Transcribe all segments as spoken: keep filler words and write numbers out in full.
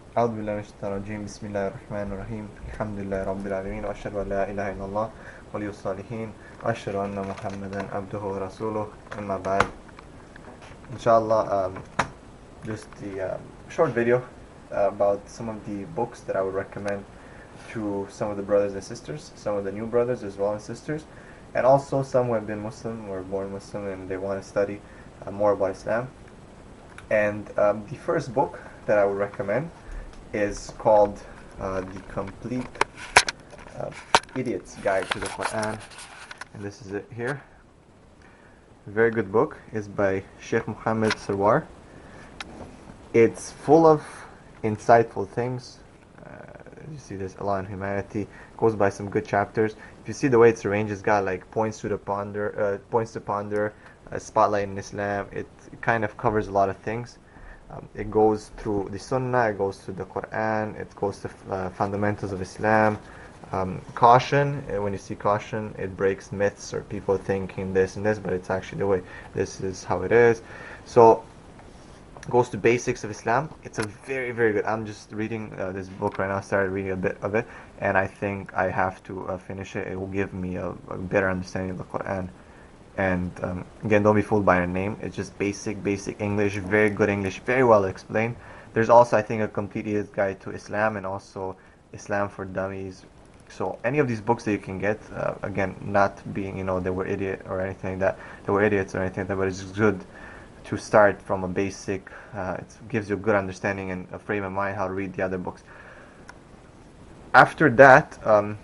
أعوذ بالله من الشيطان الرجيم بسم الله الرحمن الرحيم الحمد لله رب العالمين وأشهد أن لا إله إلا الله ولي الصالحين وأشهد أن محمدا عبده ورسوله أما بعد. Inshallah, um, just the um, short video uh, about some of the books that I would recommend to some of the brothers and sisters, some of the new brothers as well as sisters, and also some who have been Muslim or born Muslim and they want to study uh, more about Islam. And um, the first book that I would recommend is called uh, The Complete uh, Idiot's Guide to the Quran, and this is it here. A very good book. It's by Sheikh Muhammad Sarwar. It's full of insightful things. Uh, you see, there's Allah and humanity. Goes by some good chapters. If you see the way it's arranged, it's got like points to the ponder, uh, points to ponder, a spotlight in Islam. It, it kind of covers a lot of things. Um, it goes through the Sunnah, it goes through the Quran, it goes to uh, fundamentals of Islam. Um, caution, uh, when you see caution, it breaks myths or people thinking this and this, but it's actually the way, this is how it is. So, it goes to basics of Islam. It's a very, very good, I'm just reading uh, this book right now, I started reading a bit of it, and I think I have to uh, finish it. It will give me a, a better understanding of the Quran. And um, again, don't be fooled by a name. It's just basic, basic English, very good English, very well explained. There's also, I think, a complete idiot's guide to Islam and also Islam for Dummies. So any of these books that you can get, uh, again, not being, you know, they were idiot or anything like that, they were idiots or anything like that, but it's good to start from a basic, uh, it gives you a good understanding and a frame of mind how to read the other books. After that, um,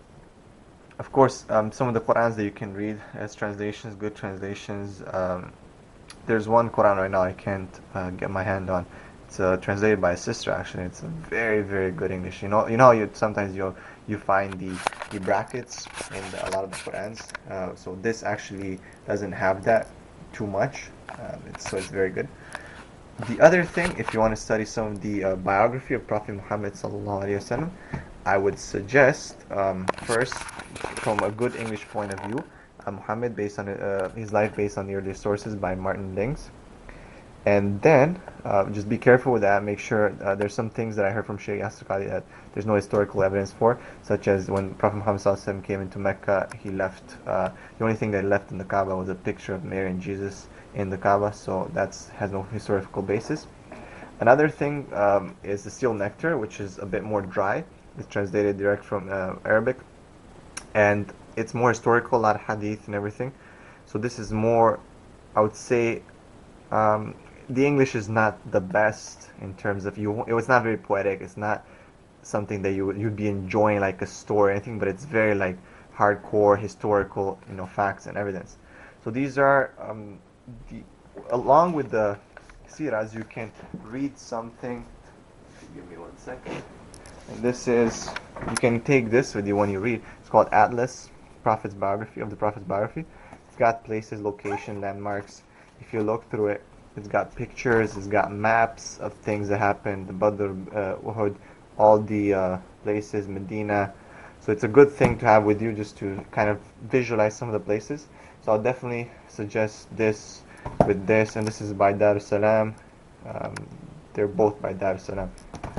Of course, um, some of the Qur'ans that you can read as translations, good translations. Um, there's one Qur'an right now I can't uh, get my hand on. It's uh, translated by a sister actually. It's a very, very good English. You know, you know, you sometimes you you find the the brackets in the, a lot of the Qur'ans. Uh, so this actually doesn't have that too much. Um, it's, so it's very good. The other thing, if you want to study some of the uh, biography of Prophet Muhammad sallallahu alaihi wasallam, I would suggest um, first, from a good English point of view, uh, Muhammad based on uh, his life based on the earlier sources by Martin Lings, and then uh, just be careful with that. Make sure uh, there's some things that I heard from Shaykh Yasir Qadhi that there's no historical evidence for, such as when Prophet Muhammad sallallahu alaihi wasallam came into Mecca, he left uh, the only thing that he left in the Kaaba was a picture of Mary and Jesus in the Kaaba, so that has no historical basis. Another thing um, is the seal nectar, which is a bit more dry. It's translated direct from uh, Arabic, and it's more historical, a lot of hadith and everything. So this is more, I would say, um, the English is not the best in terms of you. It was not very poetic. It's not something that you would you'd be enjoying like a story or anything, but it's very like hardcore historical, you know, facts and evidence. So these are um, the along with the siras, you can read something. Give me one second. And this is, you can take this with you when you read. It's called Atlas, Prophet's Biography, of the Prophet's Biography. It's got places, location, landmarks. If you look through it, it's got pictures, it's got maps of things that happened, the Badr, uh, Uhud, all the uh, places, Medina. So it's a good thing to have with you just to kind of visualize some of the places. So I'll definitely suggest this with this, and this is by Dar es Salaam. Um, they're both by Dar es Salaam.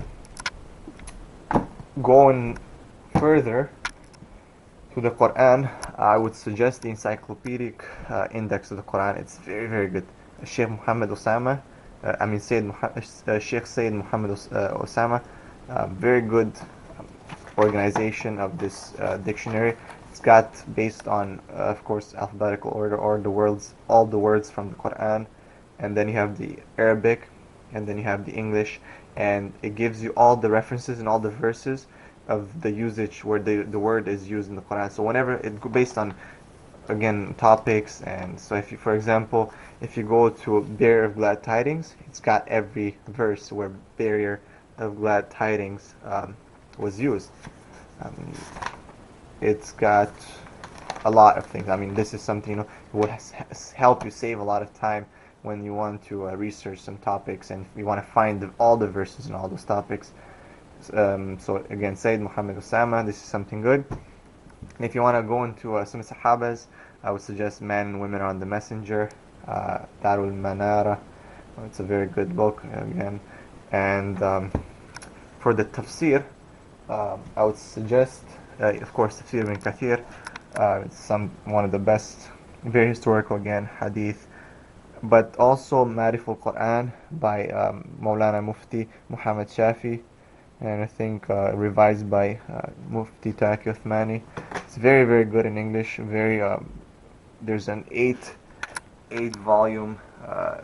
Going further to the Quran, I would suggest the encyclopedic uh, index of the Quran. It's very, very good. Sheikh Muhammad Osama, uh, I mean Sayyid Muhammad, uh, Sheikh Sayyid Muhammad Os- uh, Osama, uh, very good um, organization of this uh, dictionary. It's got based on, uh, of course, alphabetical order, or the words, all the words from the Quran, and then you have the Arabic, and then you have the English, and it gives you all the references and all the verses of the usage where the, the word is used in the Quran. So whenever it based on, again, topics, and so if you, for example, if you go to Bearer of Glad Tidings, it's got every verse where Bearer of Glad Tidings um, was used. Um, it's got a lot of things. I mean, this is something, you know, it would help you save a lot of time when you want to uh, research some topics and you want to find the, all the verses and all those topics. Um, so again, Sayyid Muhammad Osama, this is something good. And if you want to go into uh, some Sahabas, I would suggest Men and Women on the Messenger, uh, Darul Manara. It's a very good book again. And um, for the tafsir, um, I would suggest, uh, of course, Tafsir ibn Kathir. Uh, it's some one of the best, very historical again, hadith, but also Ma'rif al-Quran by um, Maulana Mufti Muhammad Shafi, and I think uh, revised by uh, Mufti Taqi Uthmani. It's very, very good in English. Very, um, there's an eight, eight volume, uh,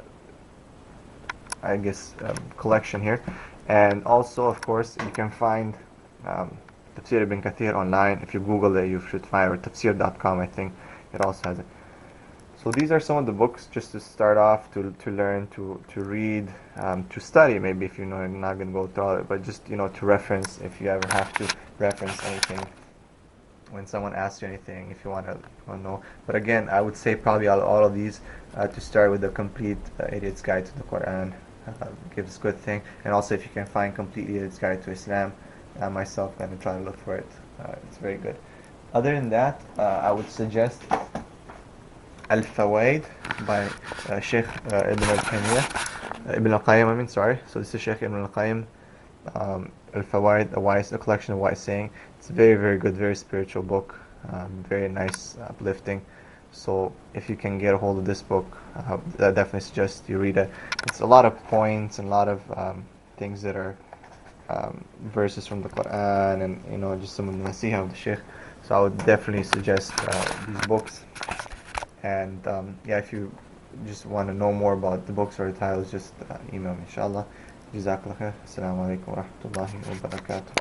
I guess, um, collection here, and also, of course, you can find um, Tafsir ibn Kathir online. If you Google it, you should find, or tafsir dot com, I think it also has it. So these are some of the books just to start off, to to learn, to to read, um, to study. Maybe if you know you're not going to go through all it, but just you know to reference if you ever have to reference anything when someone asks you anything, if you want to know. But again, I would say probably all, all of these uh, to start with the complete uh, Idiot's Guide to the Quran. Uh, gives good thing, and also if you can find complete Idiot's Guide to Islam. Uh, myself, I'm going to try to look for it. Uh, it's very good. Other than that, uh, I would suggest Al-Fawaid by uh, Sheikh uh, Ibn al-Qayyim. Uh, Ibn al-Qayyim, I mean, sorry. So this is Sheikh Ibn al-Qayyim. Um, Al-Fawaid, a wise, a collection of wise saying. It's a very, very good, very spiritual book. Um, very nice, uplifting. So if you can get a hold of this book, uh, I definitely suggest you read it. It's a lot of points and a lot of um, things that are Um, verses from the Quran, and you know just some of the nasiha of the Sheikh. So I would definitely suggest uh, these books. And um, yeah, if you just want to know more about the books or the titles, just uh, email me, inshallah. Jazakallah khair. Assalamu alaikum wa rahmatullahi wa barakatuh.